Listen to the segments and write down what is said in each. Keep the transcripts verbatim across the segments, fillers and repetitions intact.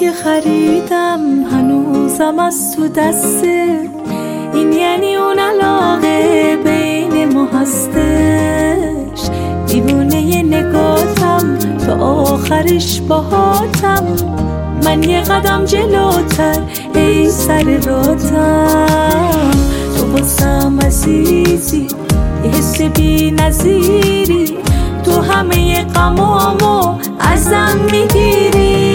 که خریدم هنوزم از تو دسته، این یعنی اون علاقه بین ما هستش. دیوونه ی نگاتم تا آخرش باهاتم، من یه قدم جلوتر ای سر راتم. تو واسم عزیزی، یه حس بی نظیری، تو همه غمامو ازم میگیری.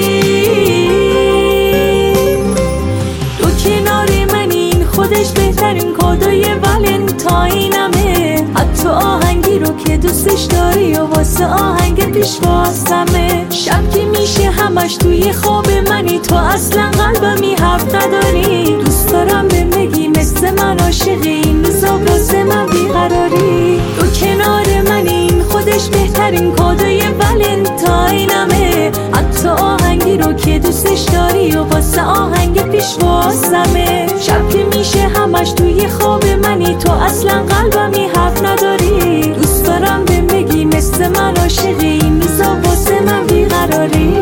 تو کنار من این خودش بهترین کادوی ولنتاینمه، حتی آهنگی رو که دوستش داری و واسه آهنگ پیشوازمه. شب که میشه همش توی خواب منی، تو اصلا قلبمی حرف نداری. دوست دارم بهم بگی مثل من عاشقی، این روزا واسه من بیقراری. تو کنار من این خودش بهترین کادوی ولنتاینمه، حتی آهنگی رو که دوستش داری و واسه آهنگ پیشوازمه. شب که میشه همش توی خواب منی، تو اصلا قلبمی حرف نداری. دوست دارم بهم بگی مثل من عاشقی، این روزا واسه من بیقراری.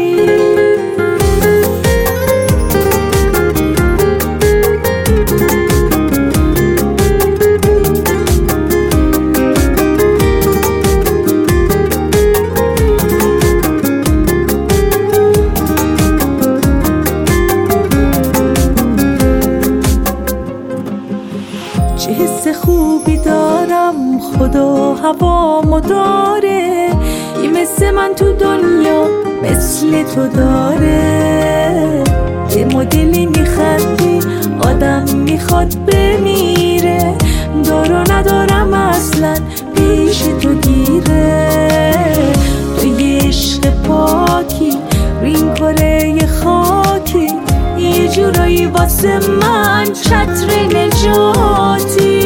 چه حس خوبی دارم، خدا هوامو داره. یه مثل من تو دنیا مثل تو داره. یه مدلی میخندی آدم میخواد بمیره، دارو ندارم اصلا پیش تو گیره. تو یه عشق پاکی، رین کره خاکی، یه جورایی واسه من چتر نجاتی.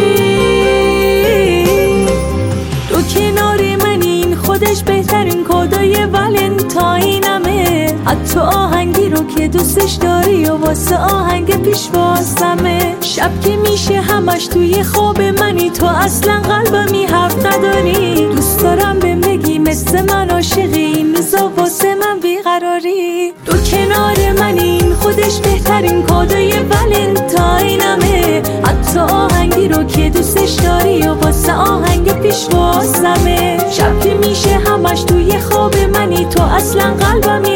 تو کنار من این خودش بهترین کادوی ولنتاینمه، حتی آهنگی رو که دوستش داری و واسه آهنگ پیشوازمه. شب که میشه همش توی خواب منی، تو اصلا قلبمی حرف نداری. دوست دارم بهم بگی مثل من عاشقی، این روزا واسه من بیقراری. تو کنار من این خودش بهترین کادوی ولنتاینمه، حتی آهنگی رو که دوستش داری و واسه آهنگ پیشوازمه. شب که میشه همش توی خواب منی، تو اصلا قلبمی